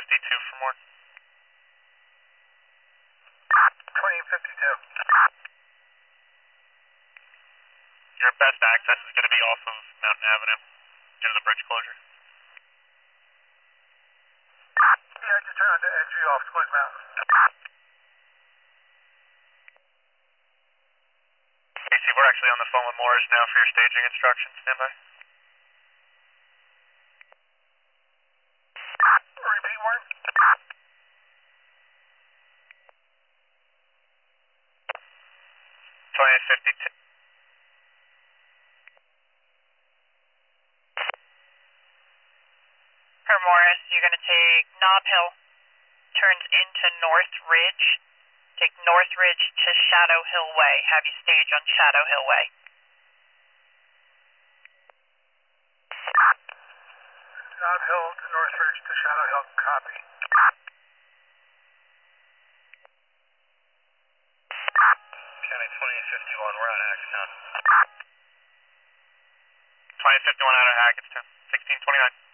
for more. 2052. Your best access is going to be off of Mountain Avenue, near the bridge closure. Yeah, just turn on to entry off Squid Mountain. Casey, we're actually on the phone with Morris now for your staging instructions. Stand by. Repeat one. 2052. For Morris, you're going to take Nob Hill, turns into North Ridge. Take North Ridge to Shadow Hill Way. Have you stage on Shadow Hill Way. Nob Hill to North Ridge to Shadow Hill. Copy. County 2051, we're out of Hackettstown. 2051 out of Hackettstown. 1629.